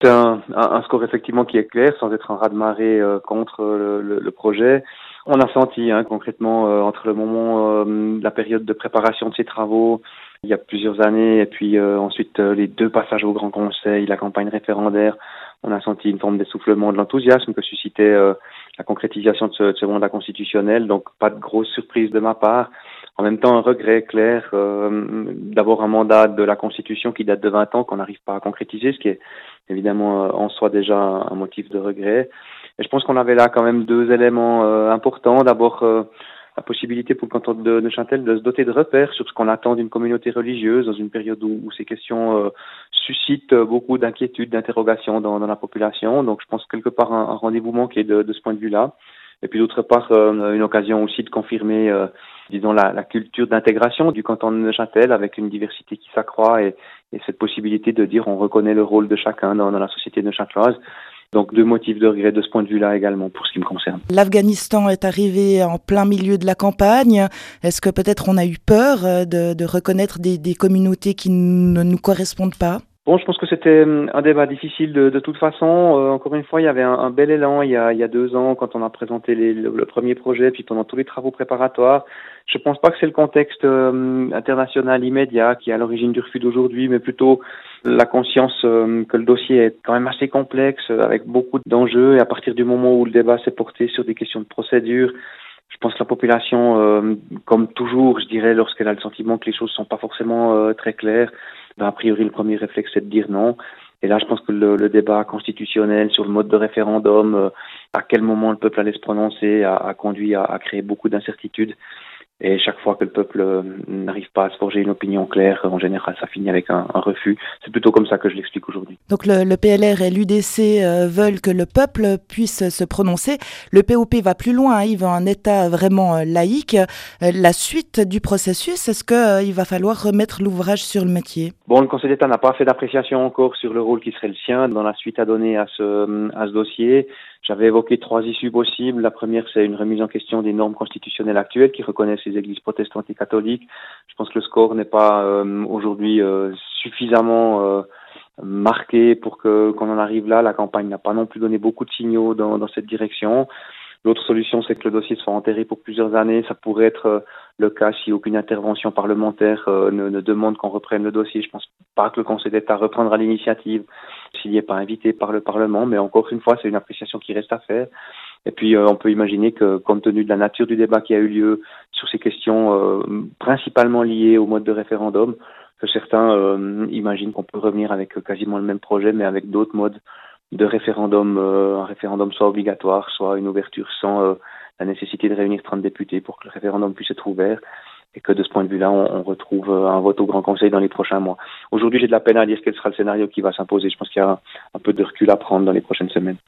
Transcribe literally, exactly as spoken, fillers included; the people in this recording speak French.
C'est un, un, un score effectivement qui est clair, sans être un raz-de-marée euh, contre le, le, le projet. On a senti hein, concrètement euh, entre le moment, euh, la période de préparation de ces travaux, il y a plusieurs années, et puis euh, ensuite euh, les deux passages au Grand Conseil, la campagne référendaire, on a senti une forme d'essoufflement de l'enthousiasme que suscitait euh, la concrétisation de ce, de ce mandat constitutionnel. Donc pas de grosse surprise de ma part. En même temps, un regret clair euh, d'avoir un mandat de la Constitution qui date de vingt ans qu'on n'arrive pas à concrétiser, ce qui est évidemment euh, en soi déjà un, un motif de regret. Et je pense qu'on avait là quand même deux éléments euh, importants. D'abord, euh, la possibilité pour le canton de Neuchâtel de se doter de repères sur ce qu'on attend d'une communauté religieuse dans une période où, où ces questions euh, suscitent beaucoup d'inquiétudes, d'interrogations dans, dans la population. Donc je pense quelque part un, un rendez-vous manqué de, de ce point de vue-là. Et puis d'autre part, euh, une occasion aussi de confirmer, euh, disons, la, la culture d'intégration du canton de Neuchâtel avec une diversité qui s'accroît et, et cette possibilité de dire on reconnaît le rôle de chacun dans, dans la société neuchâteloise. Donc deux motifs de regret de ce point de vue-là également pour ce qui me concerne. L'Afghanistan est arrivé en plein milieu de la campagne. Est-ce que peut-être on a eu peur de, de reconnaître des, des communautés qui ne nous correspondent pas ? Bon, je pense que c'était un débat difficile de, de toute façon. Euh, encore une fois, il y avait un, un bel élan il y, a, il y a deux ans quand on a présenté les, le, le premier projet, puis pendant tous les travaux préparatoires. Je pense pas que c'est le contexte euh, international immédiat qui est à l'origine du refus d'aujourd'hui, mais plutôt la conscience euh, que le dossier est quand même assez complexe, avec beaucoup d'enjeux. Et à partir du moment où le débat s'est porté sur des questions de procédure, je pense que la population, euh, comme toujours, je dirais, lorsqu'elle a le sentiment que les choses sont pas forcément euh, très claires, ben, a priori, le premier réflexe, c'est de dire non. Et là, je pense que le, le débat constitutionnel sur le mode de référendum, euh, à quel moment le peuple allait se prononcer, a, a conduit à, à créer beaucoup d'incertitudes. Et chaque fois que le peuple euh, n'arrive pas à se forger une opinion claire, en général, ça finit avec un, un refus. C'est plutôt comme ça que je l'explique aujourd'hui. Donc le, le P L R et l'U D C euh, veulent que le peuple puisse se prononcer. Le P O P va plus loin, hein, il veut un État vraiment euh, laïque. Euh, la suite du processus, est-ce qu'il euh, va falloir remettre l'ouvrage sur le métier ? Bon, le Conseil d'État n'a pas fait d'appréciation encore sur le rôle qui serait le sien dans la suite à donner à ce, à ce dossier. J'avais évoqué trois issues possibles. La première, c'est une remise en question des normes constitutionnelles actuelles qui reconnaissent les églises protestantes et catholiques. Je pense que le score n'est pas euh, aujourd'hui euh, suffisamment euh, marqué pour que qu'on en arrive là. La campagne n'a pas non plus donné beaucoup de signaux dans, dans cette direction. L'autre solution, c'est que le dossier soit enterré pour plusieurs années. Ça pourrait être euh, le cas si aucune intervention parlementaire euh, ne, ne demande qu'on reprenne le dossier. Je pense pas que le Conseil d'État reprendra l'initiative s'il n'y est pas invité par le Parlement, mais encore une fois, c'est une appréciation qui reste à faire. Et puis, euh, on peut imaginer que, compte tenu de la nature du débat qui a eu lieu sur ces questions euh, principalement liées au mode de référendum, que certains euh, imaginent qu'on peut revenir avec quasiment le même projet, mais avec d'autres modes de référendum, euh, un référendum soit obligatoire, soit une ouverture sans euh, la nécessité de réunir trente députés pour que le référendum puisse être ouvert, et que de ce point de vue-là, on, on retrouve un vote au Grand Conseil dans les prochains mois. Aujourd'hui, j'ai de la peine à dire quel sera le scénario qui va s'imposer. Je pense qu'il y a un, un peu de recul à prendre dans les prochaines semaines.